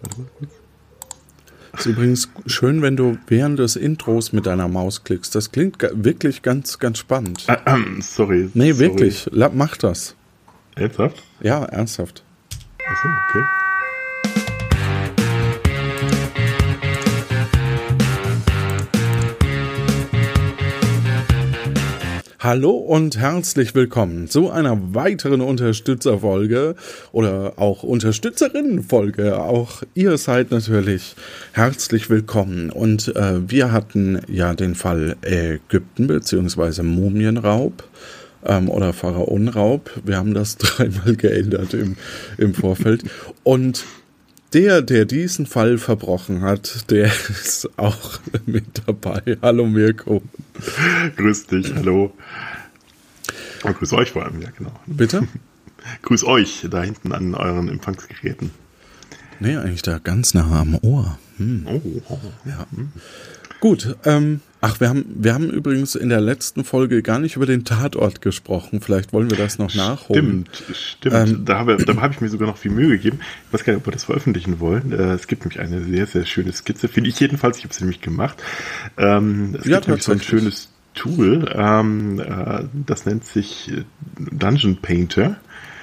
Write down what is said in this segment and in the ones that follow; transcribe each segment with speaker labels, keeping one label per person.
Speaker 1: Warte mal kurz.
Speaker 2: Ist übrigens schön, wenn du während des Intros mit deiner Maus klickst. Das klingt wirklich ganz, ganz spannend.
Speaker 1: Sorry.
Speaker 2: Nee, wirklich. Mach das.
Speaker 1: Ernsthaft?
Speaker 2: Ja, ernsthaft.
Speaker 1: Achso, okay.
Speaker 2: Hallo und herzlich willkommen zu einer weiteren Unterstützerfolge oder auch Unterstützerinnenfolge. Auch ihr seid natürlich herzlich willkommen. Und wir hatten ja den Fall Ägypten bzw. Mumienraub oder Pharaonenraub. Wir haben das 3-mal geändert im Vorfeld. Und der diesen Fall verbrochen hat, der ist auch mit dabei. Hallo Mirko.
Speaker 1: Grüß dich, hallo. Und grüß euch vor allem, ja genau.
Speaker 2: Bitte?
Speaker 1: Grüß euch da hinten an euren Empfangsgeräten.
Speaker 2: Nee, eigentlich da ganz nah am Ohr.
Speaker 1: Oh.
Speaker 2: Ja. Gut, wir haben übrigens in der letzten Folge gar nicht über den Tatort gesprochen. Vielleicht wollen wir das noch nachholen.
Speaker 1: Stimmt. Da habe ich mir sogar noch viel Mühe gegeben. Ich weiß gar nicht, ob wir das veröffentlichen wollen. Es gibt nämlich eine sehr, sehr schöne Skizze, finde ich jedenfalls. Ich habe sie nämlich gemacht. Es gibt nämlich so ein schönes Tool, das nennt sich Dungeon Painter.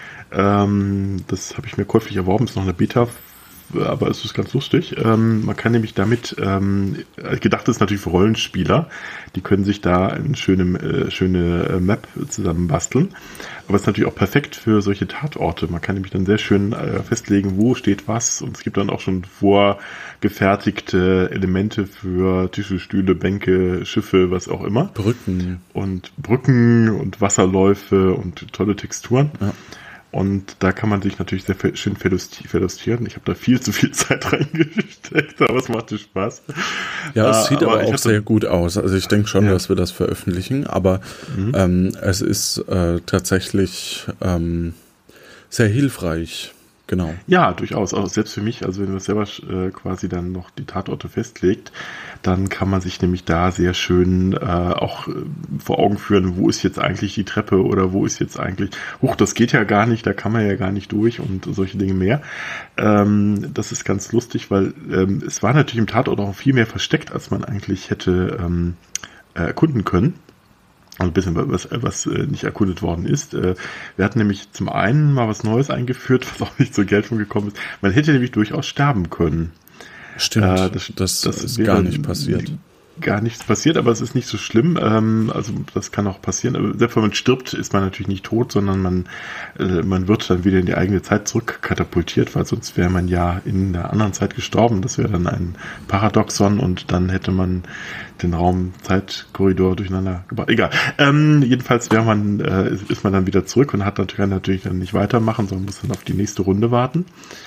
Speaker 1: Das habe ich mir käuflich erworben, ist noch eine Beta, aber es ist ganz lustig. Man kann nämlich damit, gedacht ist natürlich für Rollenspieler, die können sich da eine schöne Map zusammen basteln. Aber es ist natürlich auch perfekt für solche Tatorte. Man kann nämlich dann sehr schön festlegen, wo steht was. Und es gibt dann auch schon vorgefertigte Elemente für Tische, Stühle, Bänke, Schiffe, was auch immer. Brücken und Wasserläufe und tolle Texturen. Ja. Und da kann man sich natürlich sehr schön verlustieren. Ich habe da viel zu viel Zeit reingesteckt, aber es macht Spaß.
Speaker 2: Ja, es sieht aber auch sehr gut aus. Also ich denke schon, dass wir das veröffentlichen, aber es ist tatsächlich sehr hilfreich. Genau.
Speaker 1: Ja, durchaus. Auch selbst für mich, also wenn man selber quasi dann noch die Tatorte festlegt, dann kann man sich nämlich da sehr schön auch vor Augen führen, wo ist jetzt eigentlich die Treppe oder wo ist jetzt eigentlich, das geht ja gar nicht, da kann man ja gar nicht durch und solche Dinge mehr. Das ist ganz lustig, weil es war natürlich im Tatort auch viel mehr versteckt, als man eigentlich hätte erkunden können. Also ein bisschen was nicht erkundet worden ist. Wir hatten nämlich zum einen mal was Neues eingeführt, was auch nicht zur Geltung gekommen ist. Man hätte nämlich durchaus sterben können.
Speaker 2: Stimmt, das ist gar nicht passiert.
Speaker 1: Gar nichts passiert, aber es ist nicht so schlimm. Also das kann auch passieren. Aber selbst wenn man stirbt, ist man natürlich nicht tot, sondern man wird dann wieder in die eigene Zeit zurückkatapultiert, weil sonst wäre man ja in einer anderen Zeit gestorben. Das wäre dann ein Paradoxon und dann hätte man den Raum-Zeit-Korridor durcheinander gebracht. Egal. Jedenfalls ist man dann wieder zurück und kann natürlich dann nicht weitermachen, sondern muss dann auf die nächste Runde warten.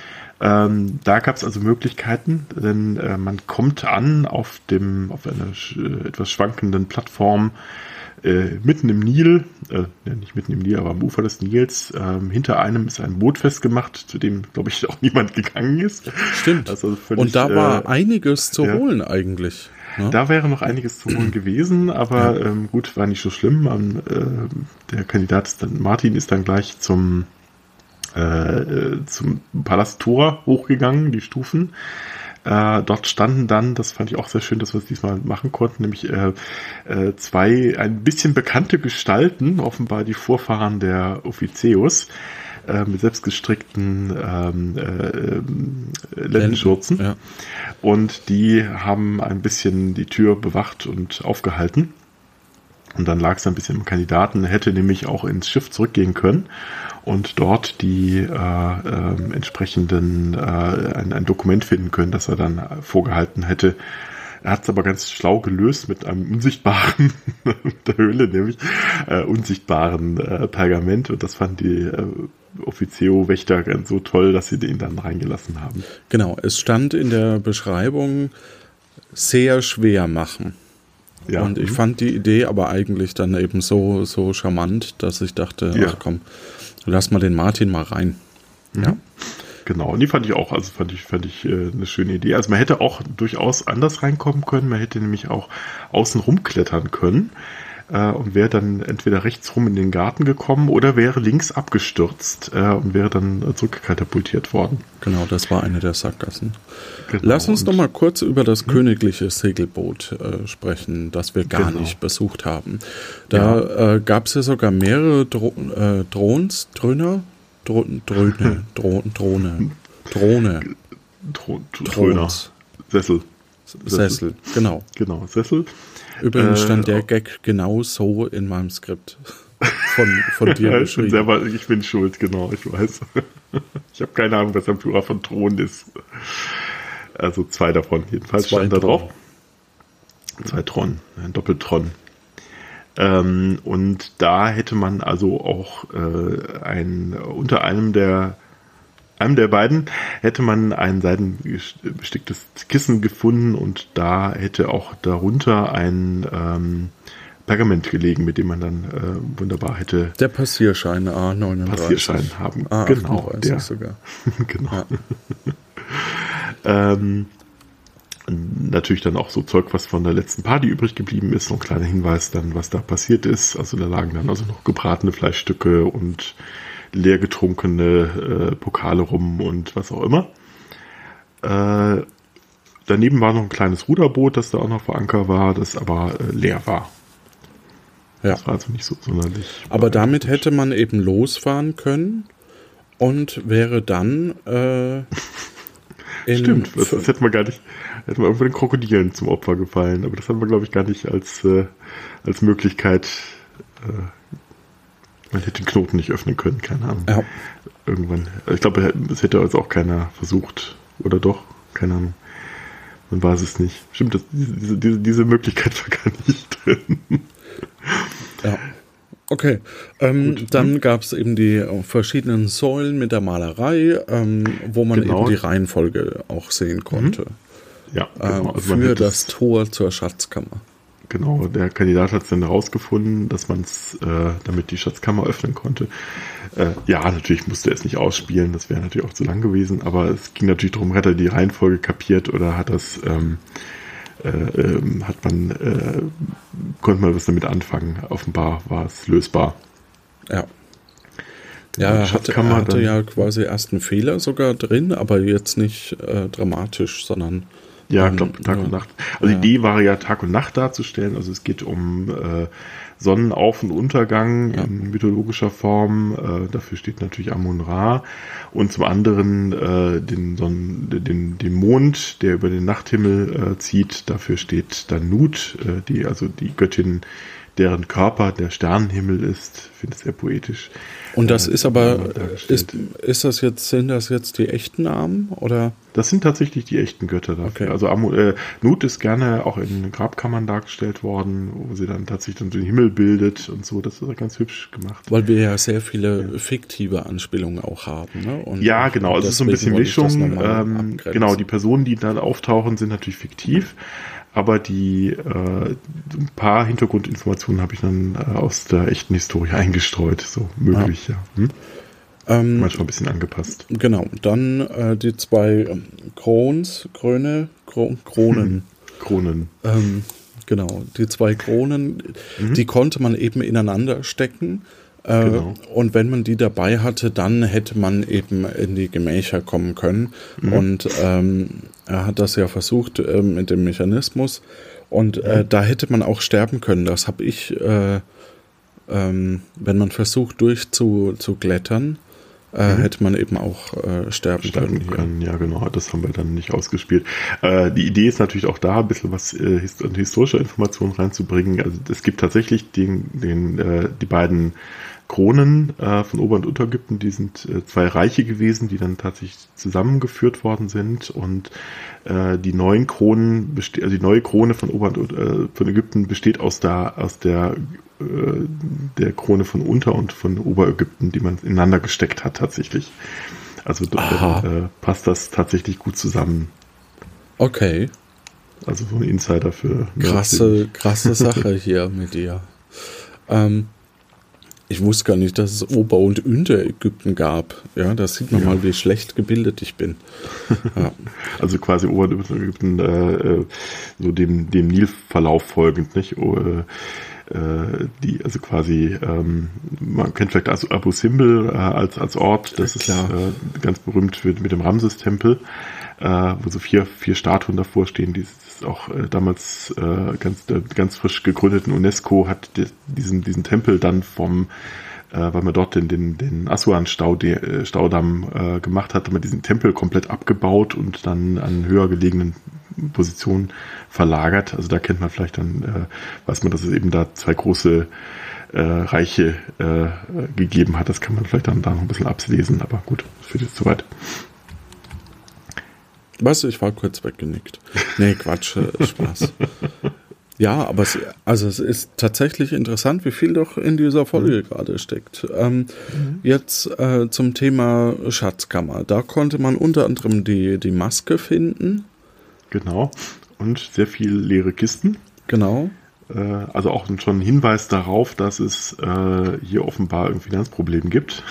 Speaker 1: Da gab es also Möglichkeiten, denn man kommt an auf einer etwas schwankenden Plattform mitten im Nil, nicht mitten im Nil, aber am Ufer des Nils. Hinter einem ist ein Boot festgemacht, zu dem, glaube ich, auch niemand gegangen ist.
Speaker 2: Stimmt. Also völlig, und da war einiges zu holen eigentlich.
Speaker 1: Ja? Da wäre noch einiges zu holen gewesen, aber gut, war nicht so schlimm. Der Kandidat Martin ist dann gleich zum Palasttor hochgegangen, die Stufen. Dort standen dann, das fand ich auch sehr schön, dass wir es diesmal machen konnten, nämlich zwei ein bisschen bekannte Gestalten, offenbar die Vorfahren der Offizius, mit selbstgestrickten Lendenschürzen. Ja. Und die haben ein bisschen die Tür bewacht und aufgehalten. Und dann lag es ein bisschen im Kandidaten, hätte nämlich auch ins Schiff zurückgehen können und dort die entsprechenden ein Dokument finden können, das er dann vorgehalten hätte. Er hat es aber ganz schlau gelöst mit einem unsichtbaren, mit der Höhle nämlich, unsichtbaren Pergament, und das fanden die Offizio-Wächter ganz so toll, dass sie den dann reingelassen haben.
Speaker 2: Genau, es stand in der Beschreibung, sehr schwer machen. Ja. Und ich fand die Idee aber eigentlich dann eben so charmant, dass ich dachte, ach komm, lass mal den Martin mal rein. Ja.
Speaker 1: Genau, und die fand ich auch, also fand ich eine schöne Idee. Also man hätte auch durchaus anders reinkommen können, man hätte nämlich auch außen rumklettern können. und wäre dann entweder rechts rum in den Garten gekommen oder wäre links abgestürzt und wäre dann zurückkatapultiert worden.
Speaker 2: Genau, das war eine der Sackgassen.
Speaker 1: Genau,
Speaker 2: Lass uns noch mal kurz über das königliche Segelboot sprechen, das wir gar nicht besucht haben. Da gab es ja sogar mehrere Drohne. Sessel, genau.
Speaker 1: Genau, Sessel.
Speaker 2: Übrigens stand der Gag genau so in meinem Skript von dir beschrieben.
Speaker 1: Ich bin schuld, genau, ich weiß. Ich habe keine Ahnung, was am Plural von Thron ist. Also 2 davon, jedenfalls stand da drauf. 2 Tron, ein Doppeltron. Und da hätte man also auch unter einem der beiden hätte man ein seidenbesticktes Kissen gefunden und da hätte auch darunter ein Pergament gelegen, mit dem man dann wunderbar hätte
Speaker 2: der Passierschein A39
Speaker 1: Passierschein haben.
Speaker 2: Genau, der sogar.
Speaker 1: Genau. Ja. Natürlich dann auch so Zeug, was von der letzten Party übrig geblieben ist. So ein kleiner Hinweis dann, was da passiert ist. Also da lagen dann also noch gebratene Fleischstücke und leer getrunkene Pokale rum und was auch immer. Daneben war noch ein kleines Ruderboot, das da auch noch vor Anker war, das aber leer war.
Speaker 2: Ja.
Speaker 1: Das war also nicht so sonderlich.
Speaker 2: Aber damit hätte man eben losfahren können und wäre dann
Speaker 1: Stimmt, das hätten wir gar nicht, hätten wir irgendwo den Krokodilen zum Opfer gefallen, aber das haben wir, glaube ich, gar nicht als Möglichkeit. Man hätte den Knoten nicht öffnen können, keine Ahnung.
Speaker 2: Ja.
Speaker 1: Irgendwann. Ich glaube, es hätte also auch keiner versucht. Oder doch? Keine Ahnung. Man weiß es nicht. Stimmt, diese Möglichkeit war gar nicht drin.
Speaker 2: Ja. Okay. Dann gab es eben die verschiedenen Säulen mit der Malerei, wo man eben die Reihenfolge auch sehen konnte.
Speaker 1: Ja, genau.
Speaker 2: Also für das Tor zur Schatzkammer.
Speaker 1: Genau, der Kandidat hat es dann herausgefunden, dass man es damit die Schatzkammer öffnen konnte. Ja, natürlich musste er es nicht ausspielen, das wäre natürlich auch zu lang gewesen, aber es ging natürlich darum, hat er die Reihenfolge kapiert oder hat das konnte man was damit anfangen. Offenbar war es lösbar.
Speaker 2: Ja. Ja, er hatte ja quasi erst einen Fehler sogar drin, aber jetzt nicht dramatisch, sondern
Speaker 1: ja, ich glaube Tag und Nacht. Also die Idee war ja Tag und Nacht darzustellen. Also es geht um Sonnenauf- und Untergang in mythologischer Form. Dafür steht natürlich Amun-Ra. Und zum anderen den Mond, der über den Nachthimmel zieht. Dafür steht dann Nut, die Göttin, deren Körper der Sternenhimmel ist. Ich finde es sehr poetisch.
Speaker 2: Und das ist aber, sind das jetzt die echten Namen, oder?
Speaker 1: Das sind tatsächlich die echten Götter dafür. Okay. Also Nut ist gerne auch in Grabkammern dargestellt worden, wo sie dann tatsächlich den Himmel bildet und so. Das ist ganz hübsch gemacht.
Speaker 2: Weil wir ja sehr viele fiktive Anspielungen auch haben. Ne? Und
Speaker 1: ja, genau. Also es ist so ein bisschen Mischung. Genau, die Personen, die dann auftauchen, sind natürlich fiktiv. Aber ein paar Hintergrundinformationen habe ich dann aus der echten Historie eingestreut, so möglich, ja. Manchmal ein bisschen angepasst.
Speaker 2: Genau, dann die 2 Kronen. Genau, die 2 Kronen, die konnte man eben ineinander stecken. Genau. Und wenn man die dabei hatte, dann hätte man eben in die Gemächer kommen können. Und er hat das ja versucht mit dem Mechanismus. Und da hätte man auch sterben können. Das habe ich, wenn man versucht durchzuglättern, hätte man eben auch sterben können.
Speaker 1: Ja, genau, das haben wir dann nicht ausgespielt. Die Idee ist natürlich auch da, ein bisschen was an historischer Information reinzubringen. Also es gibt tatsächlich die beiden Kronen von Ober- und Unterägypten, die sind 2 Reiche gewesen, die dann tatsächlich zusammengeführt worden sind und die neuen Kronen, die neue Krone von von Ägypten besteht aus der Krone von Unter- und von Oberägypten, die man ineinander gesteckt hat tatsächlich. Also passt das tatsächlich gut zusammen.
Speaker 2: Okay.
Speaker 1: Also so ein Insider für
Speaker 2: krasse Sache hier mit dir. Ich wusste gar nicht, dass es Ober- und Unterägypten gab. Ja, da sieht man mal, wie schlecht gebildet ich bin. Ja.
Speaker 1: Also quasi Ober- und Unterägypten so dem Nilverlauf folgend, nicht? also quasi, man kennt vielleicht Abu Simbel als Ort, das ist ganz berühmt mit dem Ramses-Tempel, wo so vier Statuen davor stehen, die ist auch damals ganz frisch gegründeten UNESCO hat diesen Tempel dann weil man dort den Aswan-Staudamm gemacht hat, hat man diesen Tempel komplett abgebaut und dann an höher gelegenen Positionen verlagert. Also da kennt man vielleicht dann, weiß man, dass es eben da zwei große Reiche gegeben hat. Das kann man vielleicht dann da noch ein bisschen ablesen, aber gut, das führt jetzt zu weit.
Speaker 2: Weißt du, ich war kurz weggenickt. Nee, Quatsch, Spaß. Ja, aber es ist tatsächlich interessant, wie viel doch in dieser Folge gerade steckt. Jetzt zum Thema Schatzkammer. Da konnte man unter anderem die Maske finden.
Speaker 1: Genau. Und sehr viel leere Kisten.
Speaker 2: Genau.
Speaker 1: Also auch schon ein Hinweis darauf, dass es hier offenbar ein Finanzproblem gibt.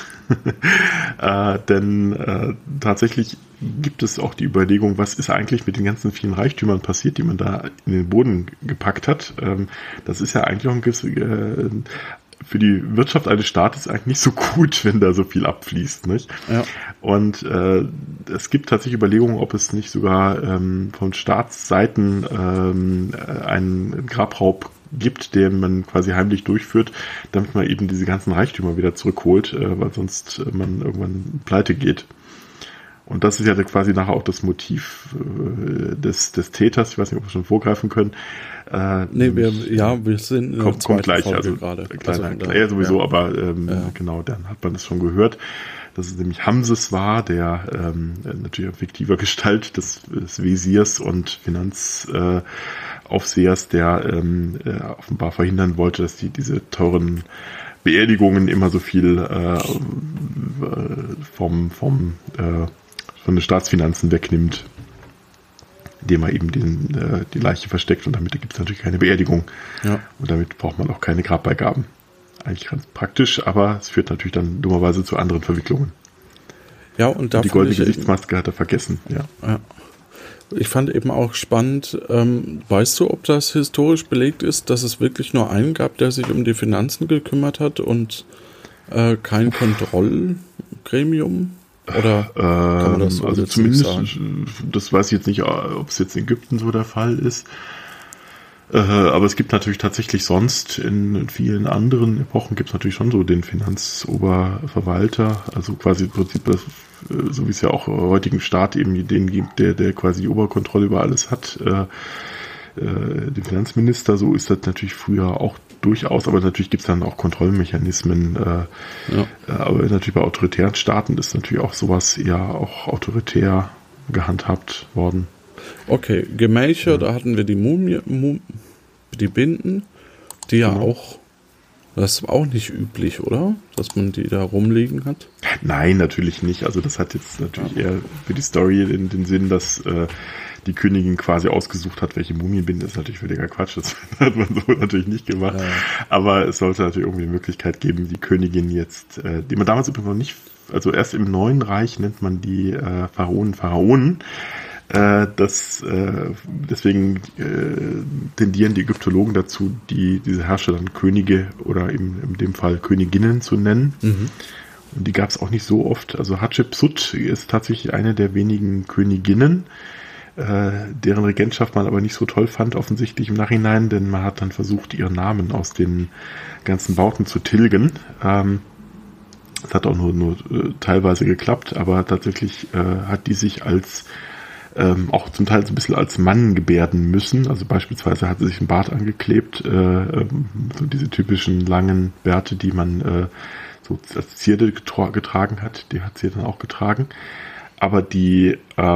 Speaker 1: Denn tatsächlich gibt es auch die Überlegung, was ist eigentlich mit den ganzen vielen Reichtümern passiert, die man da in den Boden gepackt hat. Das ist ja eigentlich auch für die Wirtschaft eines Staates eigentlich nicht so gut, wenn da so viel abfließt, nicht? Ja. Und es gibt tatsächlich Überlegungen, ob es nicht sogar von Staatsseiten einen Grabraub gibt, den man quasi heimlich durchführt, damit man eben diese ganzen Reichtümer wieder zurückholt, weil sonst man irgendwann pleite geht. Und das ist ja quasi nachher auch das Motiv des Täters. Ich weiß nicht, ob wir schon vorgreifen können.
Speaker 2: Wir sind
Speaker 1: kommt gleich,
Speaker 2: Folge
Speaker 1: also
Speaker 2: gerade.
Speaker 1: Kleiner sowieso, ja. Aber genau, dann hat man es schon gehört, dass es nämlich Hamses war, der natürlich in fiktiver Gestalt des Wesirs und Finanzaufsehers, der offenbar verhindern wollte, dass diese teuren Beerdigungen immer so viel von den Staatsfinanzen wegnimmt, indem er eben die Leiche versteckt, und damit gibt es natürlich keine Beerdigung. Ja. Und damit braucht man auch keine Grabbeigaben. Eigentlich ganz praktisch, aber es führt natürlich dann dummerweise zu anderen Verwicklungen.
Speaker 2: Ja, und
Speaker 1: die goldene Gesichtsmaske hat er vergessen. Ja.
Speaker 2: Ich fand eben auch spannend, weißt du, ob das historisch belegt ist, dass es wirklich nur einen gab, der sich um die Finanzen gekümmert hat und kein Kontrollgremium? Oder kann man das so
Speaker 1: also zumindest sagen? Das weiß ich jetzt nicht, ob es jetzt in Ägypten so der Fall ist. Aber es gibt natürlich tatsächlich sonst in vielen anderen Epochen gibt es natürlich schon so den Finanzoberverwalter, also quasi im Prinzip, so wie es ja auch im heutigen Staat eben den gibt, der quasi die Oberkontrolle über alles hat, den Finanzminister, so ist das natürlich früher auch durchaus, aber natürlich gibt es dann auch Kontrollmechanismen. Aber natürlich bei autoritären Staaten ist natürlich auch sowas eher auch autoritär gehandhabt worden.
Speaker 2: Okay, Gemächer, da hatten wir die die Binden, die ja auch, das ist auch nicht üblich, oder? Dass man die da rumliegen hat?
Speaker 1: Nein, natürlich nicht. Also das hat jetzt natürlich eher für die Story den Sinn, dass die Königin quasi ausgesucht hat, welche Mumienbinde. Das ist natürlich völliger Quatsch. Das hat man so natürlich nicht gemacht. Ja. Aber es sollte natürlich irgendwie eine Möglichkeit geben, die Königin jetzt, die man damals übrigens noch nicht, also erst im Neuen Reich nennt man die Pharaonen. Deswegen tendieren die Ägyptologen dazu, diese Herrscher dann Könige oder eben in dem Fall Königinnen zu nennen. Mhm. Und die gab es auch nicht so oft. Also Hatschepsut ist tatsächlich eine der wenigen Königinnen, deren Regentschaft man aber nicht so toll fand, offensichtlich im Nachhinein, denn man hat dann versucht, ihren Namen aus den ganzen Bauten zu tilgen. Das hat auch nur teilweise geklappt, aber tatsächlich hat die sich als auch zum Teil so ein bisschen als Mann gebärden müssen. Also beispielsweise hat sie sich einen Bart angeklebt, so diese typischen langen Bärte, die man so als Zierde getragen hat, die hat sie dann auch getragen. Aber die,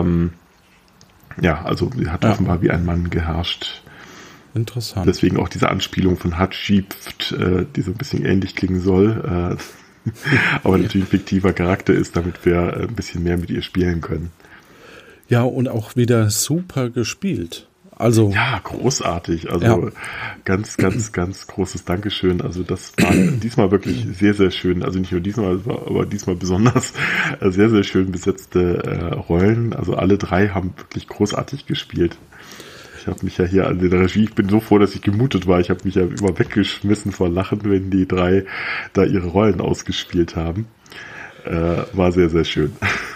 Speaker 1: also sie hat offenbar wie ein Mann geherrscht.
Speaker 2: Interessant.
Speaker 1: Deswegen auch diese Anspielung von Hatschepsut, die so ein bisschen ähnlich klingen soll, aber natürlich ein fiktiver Charakter ist, damit wir ein bisschen mehr mit ihr spielen können.
Speaker 2: Ja, und auch wieder super gespielt. Also
Speaker 1: ja, großartig. Also ganz, ganz, ganz großes Dankeschön. Also das war diesmal wirklich sehr, sehr schön. Also nicht nur diesmal, aber diesmal besonders sehr, sehr schön besetzte Rollen. Also alle drei haben wirklich großartig gespielt. Ich habe mich ja hier an der Regie, ich bin so froh, dass ich gemutet war. Ich habe mich ja immer weggeschmissen vor Lachen, wenn die 3 da ihre Rollen ausgespielt haben. War sehr, sehr schön.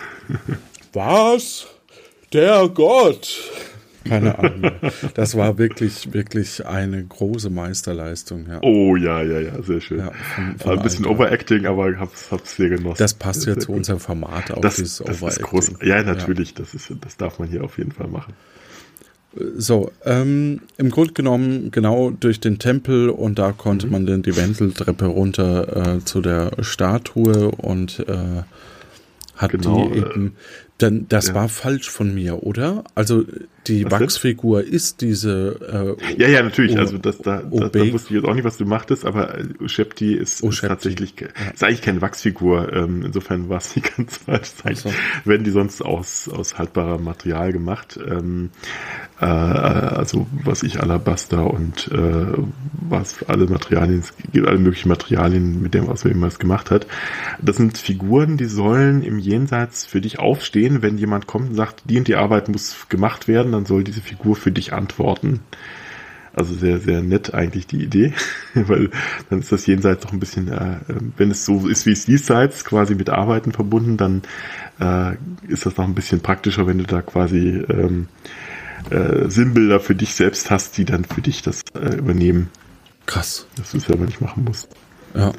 Speaker 2: Was? Der Gott? Keine Ahnung. Das war wirklich, wirklich eine große Meisterleistung. Ja.
Speaker 1: Oh ja, sehr schön. Ja, ein bisschen Overacting, aber hab's sehr genossen.
Speaker 2: Das passt ja zu unserem Format auch, dieses Overacting.
Speaker 1: Ist groß. Ja, natürlich. Ja. Das darf man hier auf jeden Fall machen.
Speaker 2: So, im Grunde genommen genau durch den Tempel und da konnte man dann die Wendeltreppe runter zu der Statue und hat die eben... Denn das war falsch von mir, oder? Also die Wachsfigur ist diese
Speaker 1: ja, natürlich. Also da wusste ich jetzt auch nicht, was du machtest, aber Ushepti ist tatsächlich ist eigentlich keine Wachsfigur. Insofern war es nicht ganz falsch. So. Werden die sonst aus haltbarem Material gemacht. Also was ich Alabaster und was alle Materialien, es gibt alle möglichen Materialien, mit dem was man jemals gemacht hat. Das sind Figuren, die sollen im Jenseits für dich aufstehen. Wenn jemand kommt und sagt, die und die Arbeit muss gemacht werden, dann soll diese Figur für dich antworten. Also sehr, sehr nett eigentlich die Idee, weil dann ist das Jenseits doch ein bisschen, wenn es so ist wie es Diesseits, quasi mit Arbeiten verbunden, dann ist das noch ein bisschen praktischer, wenn du da quasi Sinnbilder für dich selbst hast, die dann für dich das übernehmen.
Speaker 2: Krass.
Speaker 1: Dass du es selber nicht machen musst.
Speaker 2: Ja.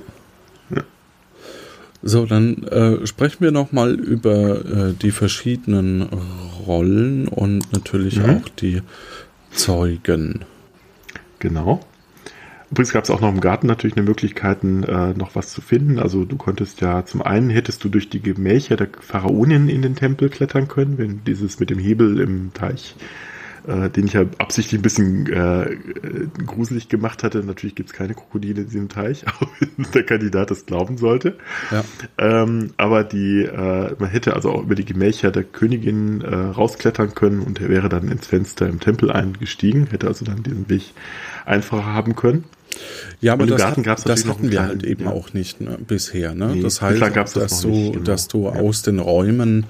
Speaker 2: So, dann sprechen wir nochmal über die verschiedenen Rollen und natürlich auch die Zeugen.
Speaker 1: Genau. Übrigens gab es auch noch im Garten natürlich eine Möglichkeit, noch was zu finden. Also du konntest ja, zum einen hättest du durch die Gemächer der Pharaonin in den Tempel klettern können, wenn dieses mit dem Hebel im Teich, den ich ja absichtlich ein bisschen gruselig gemacht hatte. Natürlich gibt es keine Krokodile in diesem Teich, auch wenn der Kandidat das glauben sollte. Ja. Aber man hätte also auch über die Gemächer der Königin rausklettern können und er wäre dann ins Fenster im Tempel eingestiegen, hätte also dann diesen Weg einfacher haben können.
Speaker 2: Ja, aber das hatten wir halt eben auch nicht bisher. Ne?
Speaker 1: Nee,
Speaker 2: das heißt, dass du aus den Räumen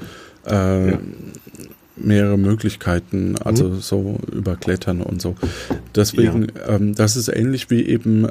Speaker 2: mehrere Möglichkeiten, also so überklettern und so. Deswegen, das ist ähnlich wie eben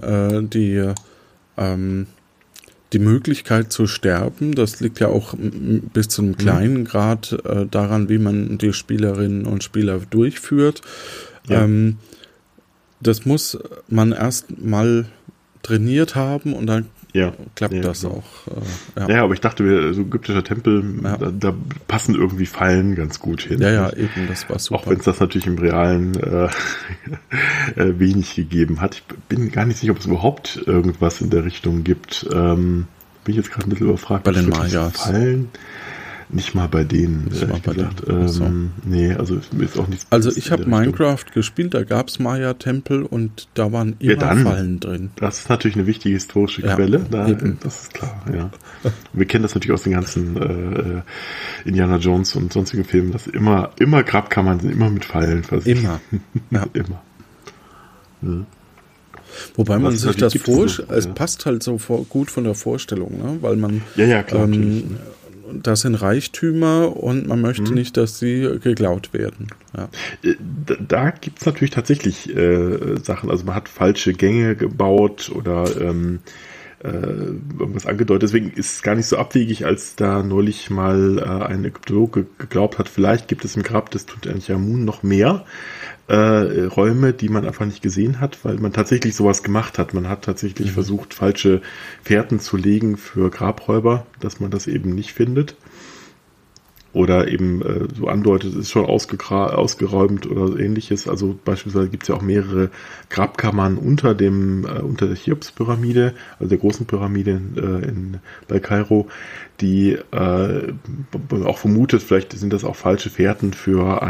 Speaker 2: die Möglichkeit zu sterben. Das liegt ja auch bis zu einem kleinen Grad daran, wie man die Spielerinnen und Spieler durchführt. Ja. Das muss man erst mal trainiert haben und dann klappt das auch.
Speaker 1: Ja, aber ich dachte, so ägyptischer Tempel, da passen irgendwie Fallen ganz gut hin.
Speaker 2: Ja, eben, das war super.
Speaker 1: Auch wenn es das natürlich im Realen wenig gegeben hat. Ich bin gar nicht sicher, ob es überhaupt irgendwas in der Richtung gibt. Bin ich jetzt gerade ein bisschen überfragt.
Speaker 2: Bei den Mayas.
Speaker 1: Fallen? Nicht mal bei denen, ehrlich gesagt. Nee, also ist auch nichts.
Speaker 2: Also ich habe Minecraft gespielt, da gab es Maya-Tempel und da waren immer Fallen drin.
Speaker 1: Das ist natürlich eine wichtige historische Quelle, das ist klar, ja. Wir kennen das natürlich aus den ganzen Indiana Jones und sonstigen Filmen, dass immer Grabkammern sind immer mit Fallen versehen.
Speaker 2: Immer. Ja.
Speaker 1: Immer. Ja.
Speaker 2: Wobei man sich das vorstellt, es passt halt so gut von der Vorstellung, ne? Weil man
Speaker 1: klar,
Speaker 2: das sind Reichtümer und man möchte nicht, dass sie geklaut werden. Ja.
Speaker 1: Da gibt es natürlich tatsächlich Sachen, also man hat falsche Gänge gebaut oder irgendwas angedeutet. Deswegen ist es gar nicht so abwegig, als da neulich mal ein Ägyptologe geglaubt hat, vielleicht gibt es im Grab des Tutanchamun noch mehr Räume, die man einfach nicht gesehen hat, weil man tatsächlich sowas gemacht hat. Man hat tatsächlich versucht, falsche Fährten zu legen für Grabräuber, dass man das eben nicht findet. Oder eben so andeutet, es ist schon ausgeräumt oder so ähnliches. Also beispielsweise gibt es ja auch mehrere Grabkammern unter der Cheops-Pyramide, also der großen Pyramide bei Kairo, die auch vermutet, vielleicht sind das auch falsche Fährten für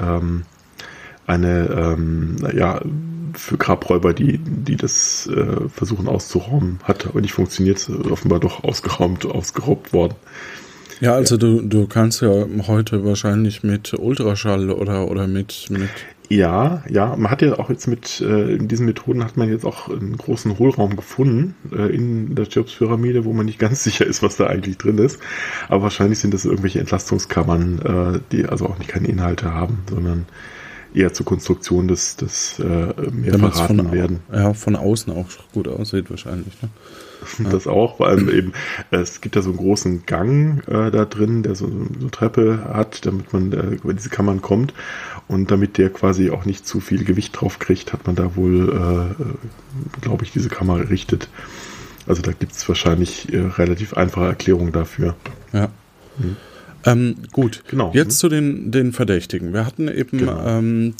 Speaker 1: für Grabräuber, die das versuchen auszurauben. Hat aber nicht funktioniert, ist offenbar doch ausgeraubt worden.
Speaker 2: Ja, also du kannst ja heute wahrscheinlich mit Ultraschall oder mit
Speaker 1: Ja, man hat ja auch jetzt in diesen Methoden hat man jetzt auch einen großen Hohlraum gefunden in der Cheops-Pyramide, wo man nicht ganz sicher ist, was da eigentlich drin ist. Aber wahrscheinlich sind das irgendwelche Entlastungskammern, die also auch keine Inhalte haben, sondern eher zur Konstruktion des mehr verraten werden.
Speaker 2: Ja, von außen auch gut aussieht wahrscheinlich. Ne?
Speaker 1: Das auch, vor allem eben, es gibt da so einen großen Gang da drin, der so eine Treppe hat, damit man über diese Kammern kommt, und damit der quasi auch nicht zu viel Gewicht drauf kriegt, hat man da wohl, glaube ich, diese Kammer errichtet. Also da gibt es wahrscheinlich relativ einfache Erklärungen dafür.
Speaker 2: Ja. Gut,
Speaker 1: genau.
Speaker 2: Jetzt zu den Verdächtigen. Wir hatten eben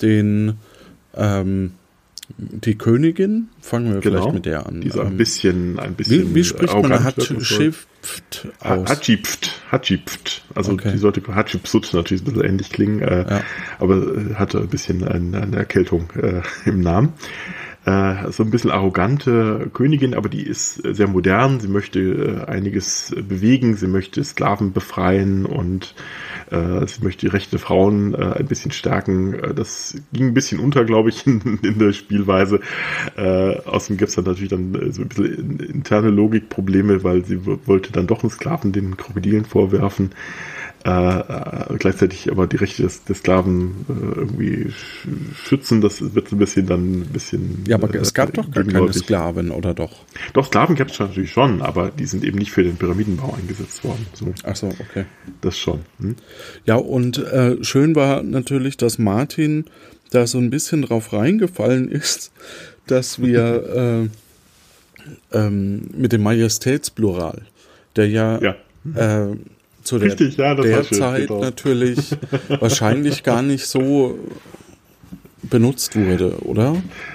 Speaker 2: die Königin, fangen wir vielleicht mit der an.
Speaker 1: Die so ein bisschen
Speaker 2: wie spricht man Hatschepsut aus?
Speaker 1: Hatschepsut. Also die sollte Hatschepsut natürlich ein bisschen ähnlich klingen, aber hatte ein bisschen eine Erkältung im Namen. So ein bisschen arrogante Königin, aber die ist sehr modern. Sie möchte einiges bewegen, sie möchte Sklaven befreien und sie möchte die Rechte der Frauen ein bisschen stärken. Das ging ein bisschen unter, glaube ich, in der Spielweise. Außerdem gibt es dann natürlich dann so ein bisschen interne Logikprobleme, weil sie wollte dann doch einen Sklaven den Krokodilen vorwerfen. Gleichzeitig aber die Rechte des Sklaven irgendwie schützen, das wird ein bisschen.
Speaker 2: Ja, aber es gab doch gar keine Sklaven, oder doch?
Speaker 1: Doch, Sklaven gab es natürlich schon, aber die sind eben nicht für den Pyramidenbau eingesetzt worden. So.
Speaker 2: Ach so, okay.
Speaker 1: Das schon.
Speaker 2: Ja, und schön war natürlich, dass Martin da so ein bisschen drauf reingefallen ist, dass wir mit dem Majestätsplural, der ja. Zu der Zeit natürlich wahrscheinlich gar nicht so benutzt wurde, oder?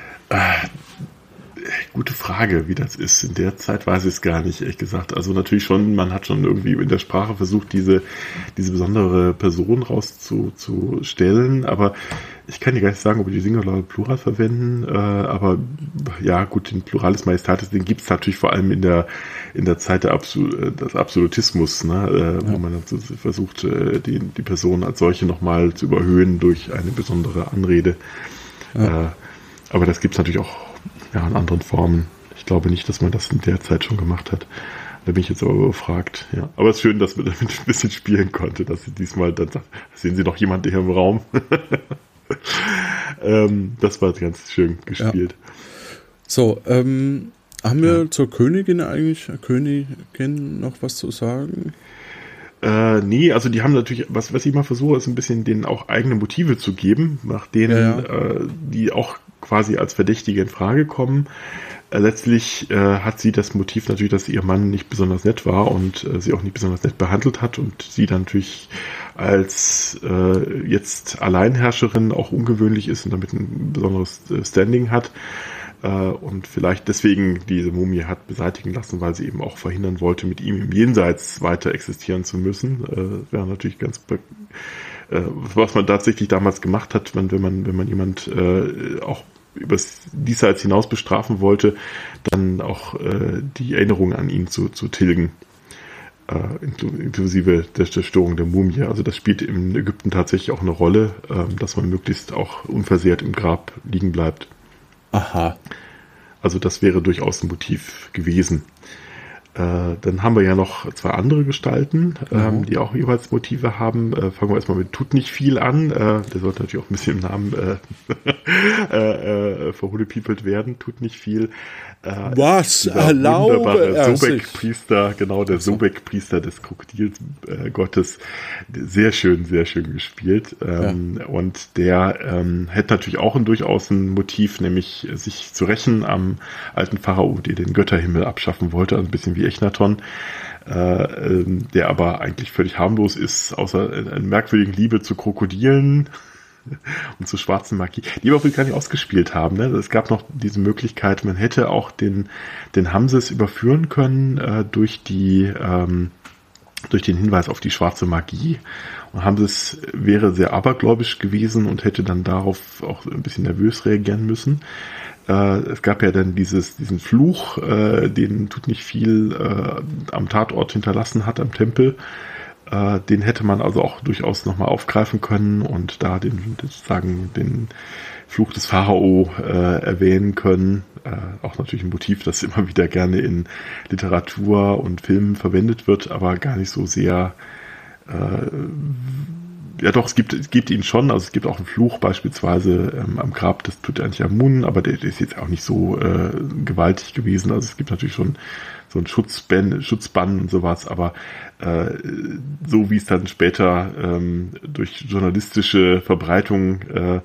Speaker 1: Gute Frage, wie das ist. In der Zeit weiß ich es gar nicht, ehrlich gesagt. Also natürlich schon, man hat schon irgendwie in der Sprache versucht, diese besondere Person rauszustellen, aber ich kann dir gar nicht sagen, ob wir die Singular oder Plural verwenden, aber ja gut, den Pluralis Majestatis, den gibt es natürlich vor allem in der Zeit des Absolutismus, ne, wo man dann so versucht, die Person als solche nochmal zu überhöhen durch eine besondere Anrede. Ja. Aber das gibt es natürlich auch in anderen Formen. Ich glaube nicht, dass man das in der Zeit schon gemacht hat. Da bin ich jetzt aber überfragt. Ja. Aber es ist schön, dass man damit ein bisschen spielen konnte, dass sie diesmal dann sagt, sehen Sie noch jemanden hier im Raum? Das war ganz schön gespielt.
Speaker 2: Ja. So, haben wir zur Königin noch was zu sagen?
Speaker 1: Nee, also die haben natürlich, was ich mal versuche, ist ein bisschen denen auch eigene Motive zu geben, nach denen die auch quasi als Verdächtige in Frage kommen. Letztlich hat sie das Motiv natürlich, dass ihr Mann nicht besonders nett war und sie auch nicht besonders nett behandelt hat und sie dann natürlich als jetzt Alleinherrscherin auch ungewöhnlich ist und damit ein besonderes Standing hat und vielleicht deswegen diese Mumie hat beseitigen lassen, weil sie eben auch verhindern wollte, mit ihm im Jenseits weiter existieren zu müssen. Wäre natürlich ganz was man tatsächlich damals gemacht hat, wenn man jemand auch übers Diesseits hinaus bestrafen wollte, dann auch die Erinnerung an ihn zu tilgen, inklusive der Zerstörung der Mumie. Also das spielt in Ägypten tatsächlich auch eine Rolle, dass man möglichst auch unversehrt im Grab liegen bleibt.
Speaker 2: Aha.
Speaker 1: Also das wäre durchaus ein Motiv gewesen. Dann haben wir ja noch zwei andere Gestalten, die auch jeweils Motive haben. Fangen wir erstmal mit Tut nicht viel an. Der sollte natürlich auch ein bisschen im Namen verhulepiepelt werden. Tut nicht viel.
Speaker 2: Was erlaube
Speaker 1: Sobek-Priester, genau, der Sobek-Priester des Krokodilgottes. Sehr schön gespielt. Und der hätte natürlich auch durchaus ein Motiv, nämlich sich zu rächen am alten Pharao, der den Götterhimmel abschaffen wollte, also ein bisschen wie Echnaton, der aber eigentlich völlig harmlos ist, außer einer merkwürdigen Liebe zu Krokodilen und zur schwarzen Magie, die wir wohl gar nicht ausgespielt haben. Ne? Es gab noch diese Möglichkeit, man hätte auch den Hamses überführen können durch den Hinweis auf die schwarze Magie. Und Hamses wäre sehr abergläubisch gewesen und hätte dann darauf auch ein bisschen nervös reagieren müssen. Es gab ja dann diesen Fluch, den Tut nicht viel am Tatort hinterlassen hat, am Tempel. Den hätte man also auch durchaus nochmal aufgreifen können und da den Fluch des Pharao erwähnen können. Auch natürlich ein Motiv, das immer wieder gerne in Literatur und Filmen verwendet wird, aber gar nicht so sehr ja doch, es gibt ihn schon, also es gibt auch einen Fluch beispielsweise am Grab des Tutanchamun, aber der ist jetzt auch nicht so gewaltig gewesen, also es gibt natürlich schon so einen Schutzbann und sowas, aber so wie es dann später durch journalistische Verbreitung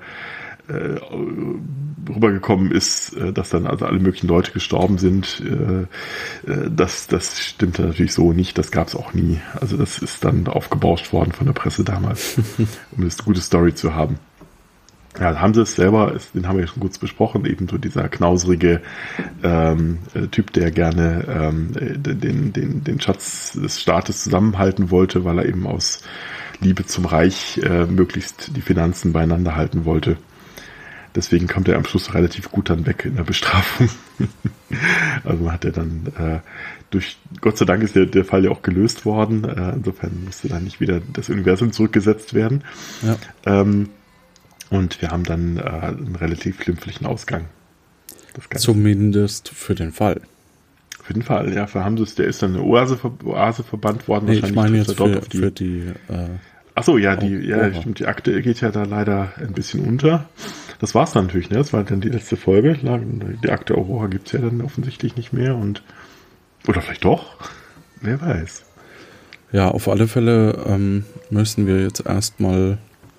Speaker 1: rübergekommen ist, dass dann also alle möglichen Leute gestorben sind, das stimmt natürlich so nicht, das gab es auch nie. Also das ist dann aufgebauscht worden von der Presse damals, um eine gute Story zu haben. Ja, haben sie es selber, den haben wir ja schon kurz besprochen, eben so dieser knauserige Typ, der gerne den Schatz des Staates zusammenhalten wollte, weil er eben aus Liebe zum Reich möglichst die Finanzen beieinander halten wollte. Deswegen kommt er am Schluss relativ gut dann weg in der Bestrafung. Also man hat ja dann Gott sei Dank ist der Fall ja auch gelöst worden. Insofern musste dann nicht wieder das Universum zurückgesetzt werden. Ja. Und wir haben dann einen relativ glimpflichen Ausgang.
Speaker 2: Zumindest für den Fall.
Speaker 1: Für den Fall, ja. Für Hamsus, der ist dann eine Oase verbannt worden.
Speaker 2: Nee, ich meine jetzt für die
Speaker 1: Achso, ja, stimmt, die Akte geht ja da leider ein bisschen unter. Das war's dann natürlich, ne? Das war dann die letzte Folge. Die Akte Aurora gibt's ja dann offensichtlich nicht mehr oder vielleicht doch? Wer weiß.
Speaker 2: Ja, auf alle Fälle müssen wir jetzt erstmal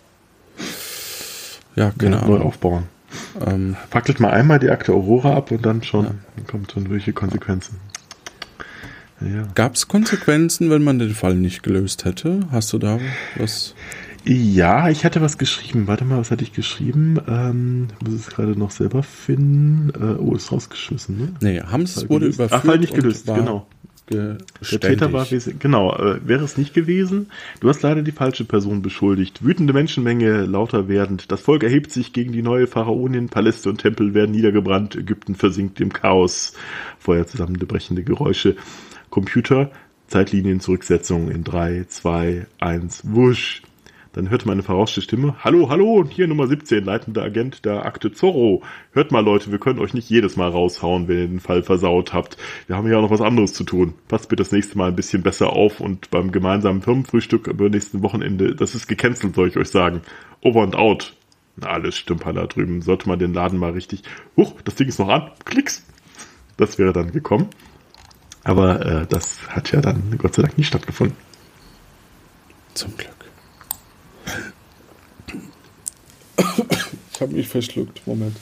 Speaker 1: neu aufbauen. Fackelt mal einmal die Akte Aurora ab und dann kommt schon welche Konsequenzen. Ja.
Speaker 2: Gab es Konsequenzen, wenn man den Fall nicht gelöst hätte? Hast du da was?
Speaker 1: Ja, ich hatte was geschrieben. Warte mal, was hatte ich geschrieben? Ich muss es gerade noch selber finden. Ist rausgeschmissen, ne?
Speaker 2: Nee, Hamsus wurde überführt.
Speaker 1: Fall nicht gelöst, genau. Der Täter war wäre es nicht gewesen. Du hast leider die falsche Person beschuldigt. Wütende Menschenmenge, lauter werdend. Das Volk erhebt sich gegen die neue Pharaonin. Paläste und Tempel werden niedergebrannt. Ägypten versinkt im Chaos. Feuer zusammenbrechende Geräusche. Computer, Zeitlinienzurücksetzung in 3, 2, 1, wusch. Dann hörte man eine verrauschte Stimme. Hallo, hier Nummer 17, leitender Agent der Akte Zorro. Hört mal, Leute, wir können euch nicht jedes Mal raushauen, wenn ihr den Fall versaut habt. Wir haben ja auch noch was anderes zu tun. Passt bitte das nächste Mal ein bisschen besser auf und beim gemeinsamen Firmenfrühstück über nächsten Wochenende, das ist gecancelt, soll ich euch sagen. Over and out. Na, alles Stümper da drüben. Sollte man den Laden mal richtig... das Ding ist noch an. Klicks. Das wäre dann gekommen. Aber das hat ja dann Gott sei Dank nie stattgefunden.
Speaker 2: Zum Glück. Ich habe mich verschluckt. Moment.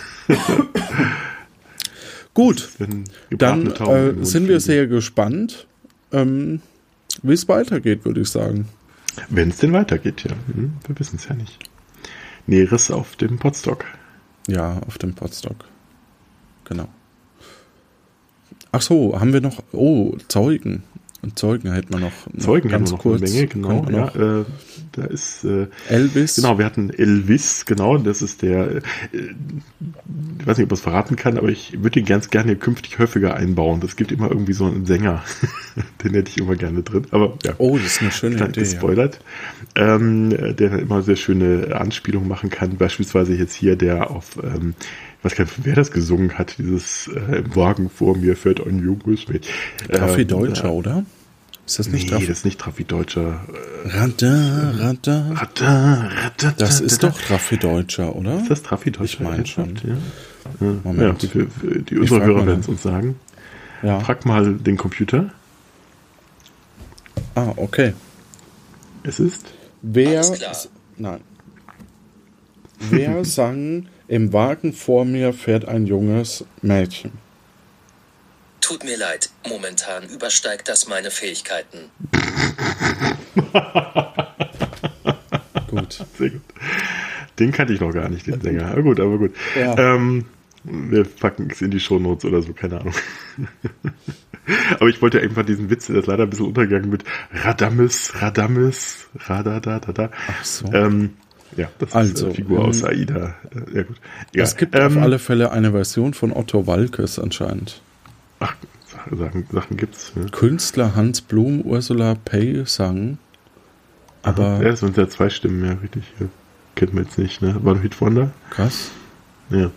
Speaker 2: Gut, dann sind wir sehr gespannt, wie es weitergeht, würde ich sagen.
Speaker 1: Wenn es denn weitergeht, ja. Wir wissen es ja nicht. Näheres auf dem Podstock.
Speaker 2: Ja, auf dem Podstock. Genau. Ach so, haben wir noch... Zeugen. Und Zeugen hätten wir noch.
Speaker 1: Zeugen ganz haben wir noch kurz. Eine Menge, genau. Ja, da ist
Speaker 2: Elvis.
Speaker 1: Genau, wir hatten Elvis, genau. Das ist der. Ich weiß nicht, ob ich es verraten kann, aber ich würde ihn ganz gerne künftig häufiger einbauen. Das gibt immer irgendwie so einen Sänger. Den hätte ich immer gerne drin. Aber ja.
Speaker 2: Oh, das ist eine schöne Idee.
Speaker 1: Gespoilert. Ja. Der immer sehr schöne Anspielungen machen kann. Beispielsweise jetzt hier der auf. Ich weiß gar nicht, wer das gesungen hat, dieses im Wagen vor mir fährt ein junges Mädchen.
Speaker 2: Raffi Deutscher, oder? Ist das nicht
Speaker 1: das ist nicht Raffi Deutscher.
Speaker 2: Das ist doch Raffi Deutscher, oder?
Speaker 1: Ist das Raffi Deutscher?
Speaker 2: Ich meine schon.
Speaker 1: Ja. Moment. Ja, die unsere Hörer werden es uns sagen. Ja. Frag mal den Computer.
Speaker 2: Ah, okay.
Speaker 1: Es ist?
Speaker 2: Wer sang im Wagen vor mir fährt ein junges Mädchen?
Speaker 3: Tut mir leid, momentan übersteigt das meine Fähigkeiten.
Speaker 2: Gut.
Speaker 1: Sehr gut. Den kannte ich noch gar nicht, den Sänger. Aber gut.
Speaker 2: Ja.
Speaker 1: Wir packen es in die Shownotes oder so, keine Ahnung. Aber ich wollte ja einfach diesen Witz, der ist leider ein bisschen untergegangen mit Radames, Radadadada.
Speaker 2: Ach so.
Speaker 1: Ja, das ist eine Figur aus Aida. Ja, gut. Ja,
Speaker 2: es gibt auf alle Fälle eine Version von Otto Waalkes anscheinend.
Speaker 1: Ach, Sachen gibt's. Ja.
Speaker 2: Künstler Hans Blum, Ursula Pay sang. Aber
Speaker 1: das sind ja 2 Stimmen, ja, richtig. Ja. Kennt man jetzt nicht, ne? War ein Hit Wonder.
Speaker 2: Krass.
Speaker 1: Ja.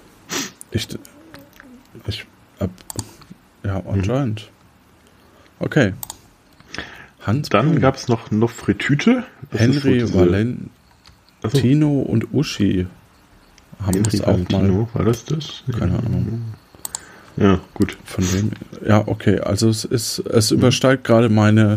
Speaker 2: Ja, anscheinend. Okay.
Speaker 1: Dann gab es noch Nofretüte.
Speaker 2: Henry Valentino und Uschi haben
Speaker 1: Henry
Speaker 2: das auch
Speaker 1: Valentino,
Speaker 2: mal.
Speaker 1: war das?
Speaker 2: Keine Ahnung.
Speaker 1: Ja, gut.
Speaker 2: Von dem. Ja, okay. Also es übersteigt gerade meine.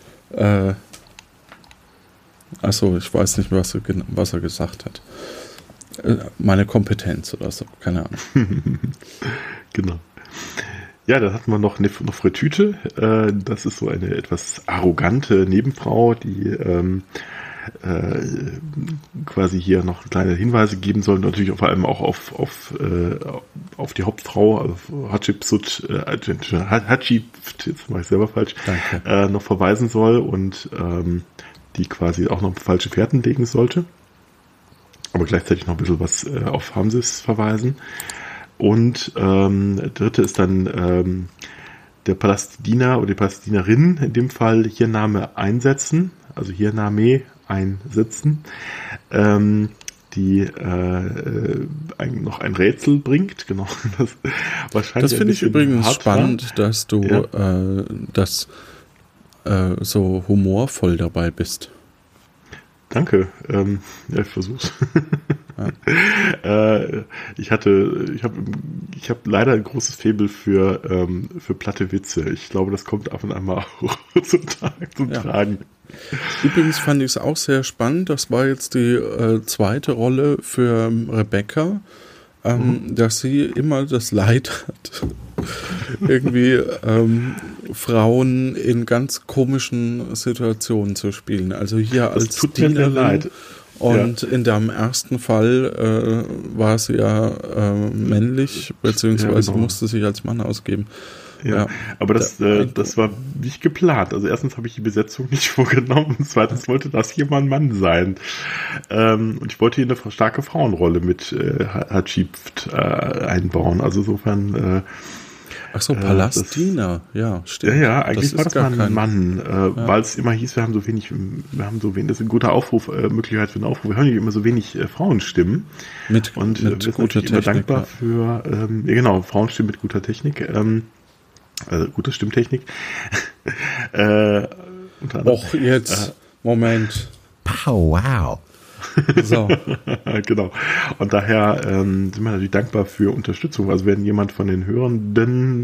Speaker 2: Achso, ich weiß nicht, was er gesagt hat. Meine Kompetenz oder so, keine Ahnung.
Speaker 1: Genau. Ja, dann hatten wir noch Nofretüte. Das ist so eine etwas arrogante Nebenfrau, die quasi hier noch kleine Hinweise geben soll, natürlich vor allem auch auf die Hauptfrau, also Hatschepsut, jetzt mache ich selber falsch, noch verweisen soll und die quasi auch noch falsche Fährten legen sollte, aber gleichzeitig noch ein bisschen was auf Hamsis verweisen. Und dritte ist dann der Palästininer oder die Palästinerinnen, in dem Fall Hiername einsetzen, also Hiername einsetzen, die noch ein Rätsel bringt. Genau.
Speaker 2: Das finde ich übrigens spannend, dass du so humorvoll dabei bist.
Speaker 1: Danke. Ich versuch's. Ja. Ich habe leider ein großes Faible für platte Witze. Ich glaube, das kommt ab und an mal auch zum Tragen.
Speaker 2: Übrigens fand ich es auch sehr spannend. Das war jetzt die zweite Rolle für Rebecca, dass sie immer das Leid hat, irgendwie Frauen in ganz komischen Situationen zu spielen. Also hier als Dienerin. Und in deinem ersten Fall war sie ja männlich, beziehungsweise musste sich als Mann ausgeben.
Speaker 1: Ja, aber das war nicht geplant. Also erstens habe ich die Besetzung nicht vorgenommen, zweitens wollte das hier mal ein Mann sein. Und ich wollte hier eine starke Frauenrolle mit Hatschift einbauen. Also insofern...
Speaker 2: Ach so, Palästina, ja, stimmt.
Speaker 1: Ja, eigentlich war das mal ein Mann, weil es immer hieß, wir haben so wenig, das ist ein guter Aufruf, Möglichkeit für einen Aufruf, wir hören nicht immer so wenig Frauenstimmen.
Speaker 2: Mit
Speaker 1: wir sind guter Technik. Immer dankbar für, Frauenstimmen mit guter Technik, gute Stimmtechnik.
Speaker 2: Och, jetzt, Moment.
Speaker 4: Wow.
Speaker 2: So.
Speaker 1: Genau. Und daher sind wir natürlich dankbar für Unterstützung. Also wenn jemand von den Hörerinnen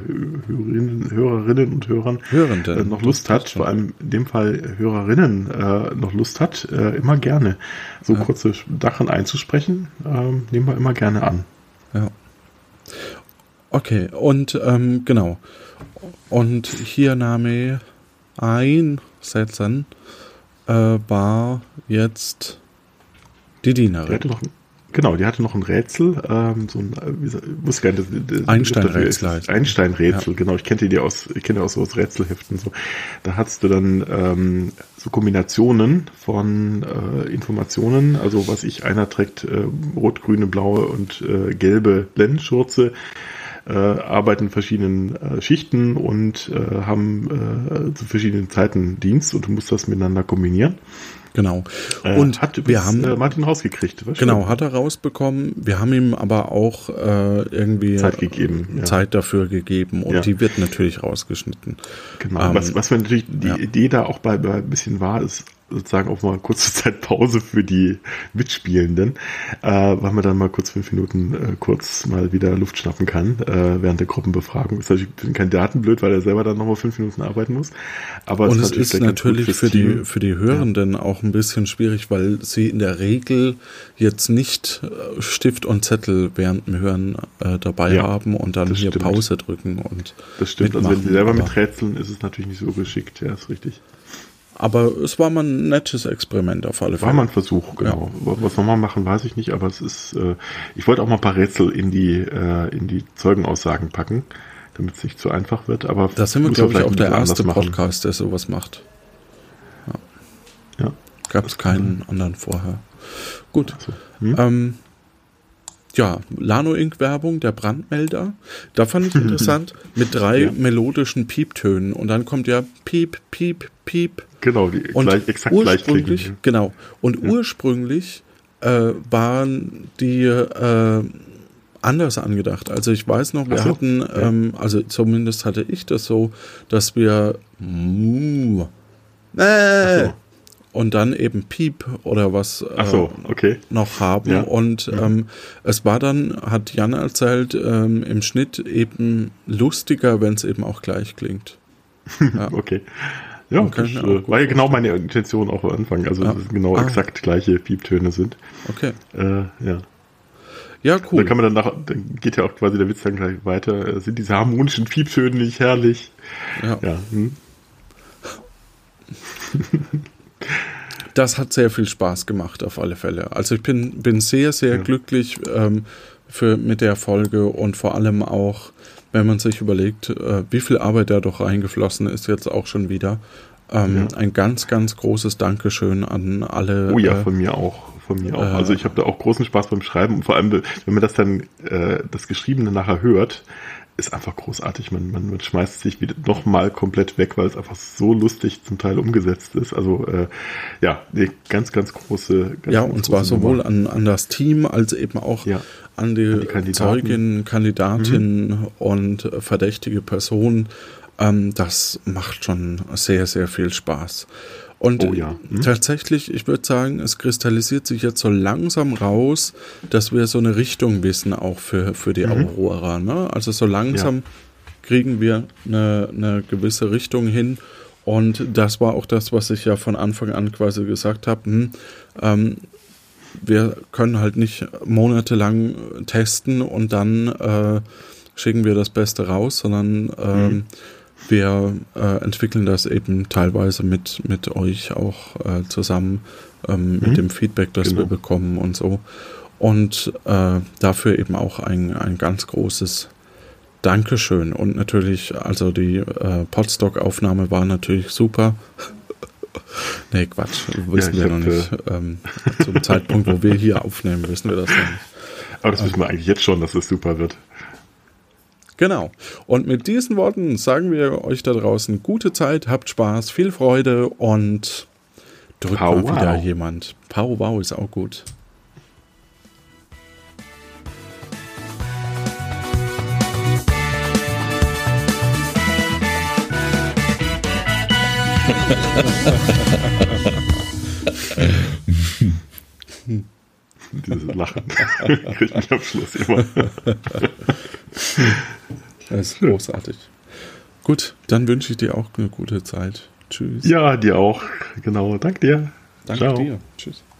Speaker 1: und Hörern noch Lust hat, vor allem in dem Fall Hörerinnen noch Lust hat, immer gerne so kurze Sachen einzusprechen, nehmen wir immer gerne an.
Speaker 2: Ja. Okay, und genau. Und Hiername einsetzen war jetzt die Dienerin.
Speaker 1: Die hatte noch ein Rätsel, wusste gar nicht,
Speaker 2: Einstein-Rätsel.
Speaker 1: Einstein-Rätsel, genau. Ich kenne die aus so aus Rätselheften. So. Da hattest du dann so Kombinationen von Informationen, also einer trägt rot, grüne, blaue und gelbe Lendenschurze, arbeiten in verschiedenen Schichten und haben zu verschiedenen Zeiten Dienst und du musst das miteinander kombinieren.
Speaker 2: Genau.
Speaker 1: Und wir haben Martin rausgekriegt.
Speaker 2: Genau, hat er rausbekommen. Wir haben ihm aber auch irgendwie Zeit dafür gegeben und die wird natürlich rausgeschnitten.
Speaker 1: Genau. Was mir natürlich die Idee da auch bei ein bisschen war, ist sozusagen auch mal kurze Zeit Pause für die Mitspielenden, weil man dann mal kurz 5 Minuten kurz mal wieder Luft schnappen kann während der Gruppenbefragung. Ist natürlich für den Kandidaten blöd, weil er selber dann nochmal 5 Minuten arbeiten muss. Aber
Speaker 2: und es ist natürlich für die Hörenden auch ein bisschen schwierig, weil sie in der Regel jetzt nicht Stift und Zettel während dem Hören dabei haben und dann hier Pause drücken. Und
Speaker 1: das stimmt, also wenn sie selber miträtseln, ist es natürlich nicht so geschickt. Ja, ist richtig.
Speaker 2: Aber es war mal ein nettes Experiment auf alle Fälle.
Speaker 1: War mal ein Versuch, genau. Ja. Was wir mal machen, weiß ich nicht, aber es ist, ich wollte auch mal ein paar Rätsel in die Zeugenaussagen packen, damit es nicht zu einfach wird. Aber
Speaker 2: das sind wir, glaube ich, auch der erste Podcast, der sowas macht.
Speaker 1: Ja.
Speaker 2: Gab es keinen anderen vorher. Gut.
Speaker 1: Also,
Speaker 2: Lano Inc. Werbung, der Brandmelder. Da fand ich interessant, mit 3 melodischen Pieptönen und dann kommt ja Piep, Piep, Piep.
Speaker 1: Genau, exakt gleich klingen.
Speaker 2: Genau. Und ursprünglich waren die anders angedacht. Also ich weiß noch, wir hatten, also zumindest hatte ich das so, dass wir so. Und dann eben Piep oder was
Speaker 1: okay.
Speaker 2: noch haben. Ja. Und es war dann, hat Jan erzählt, im Schnitt eben lustiger, wenn es eben auch gleich klingt. Ja.
Speaker 1: Okay. Ja, das war ja genau meine Intention auch am Anfang. Also, dass es genau exakt gleiche Pieptöne sind.
Speaker 2: Okay.
Speaker 1: Ja.
Speaker 2: Ja, cool.
Speaker 1: Da kann man dann geht ja auch quasi der Witz dann gleich weiter. Sind diese harmonischen Pieptöne nicht herrlich? Ja.
Speaker 2: Das hat sehr viel Spaß gemacht, auf alle Fälle. Also ich bin sehr, sehr glücklich mit der Folge und vor allem auch, wenn man sich überlegt, wie viel Arbeit da doch reingeflossen ist, jetzt auch schon wieder. Ein ganz, ganz großes Dankeschön an alle.
Speaker 1: Oh ja, von mir auch. Also ich habe da auch großen Spaß beim Schreiben und vor allem, wenn man das dann, das Geschriebene nachher hört, ist einfach großartig. Man schmeißt sich wieder nochmal komplett weg, weil es einfach so lustig zum Teil umgesetzt ist. Also ganz, ganz große.
Speaker 2: Und zwar sowohl an das Team als eben auch an die Zeugin, Kandidatin und verdächtige Person. Das macht schon sehr, sehr viel Spaß. Und tatsächlich, ich würde sagen, es kristallisiert sich jetzt so langsam raus, dass wir so eine Richtung wissen, auch für die Aurora. Ne? Also so langsam kriegen wir eine gewisse Richtung hin. Und das war auch das, was ich ja von Anfang an quasi gesagt habe. Wir können halt nicht monatelang testen und dann schicken wir das Beste raus, sondern wir entwickeln das eben teilweise mit euch auch zusammen, mit dem Feedback, das wir bekommen und so. Und dafür eben auch ein ganz großes Dankeschön. Und natürlich, also die Podstock-Aufnahme war natürlich super. Nee, Quatsch, wissen wir noch nicht. Zum Zeitpunkt, wo wir hier aufnehmen, wissen wir das noch nicht.
Speaker 1: Aber das wissen wir eigentlich jetzt schon, dass es super wird.
Speaker 2: Genau. Und mit diesen Worten sagen wir euch da draußen gute Zeit, habt Spaß, viel Freude und drückt mal wieder jemand. Pow wow ist auch gut.
Speaker 1: Dieses Lachen kriegt mich am Schluss immer.
Speaker 2: Das ist großartig. Gut, dann wünsche ich dir auch eine gute Zeit. Tschüss.
Speaker 1: Ja, dir auch. Genau. Danke dir.
Speaker 2: Danke dir. Tschüss.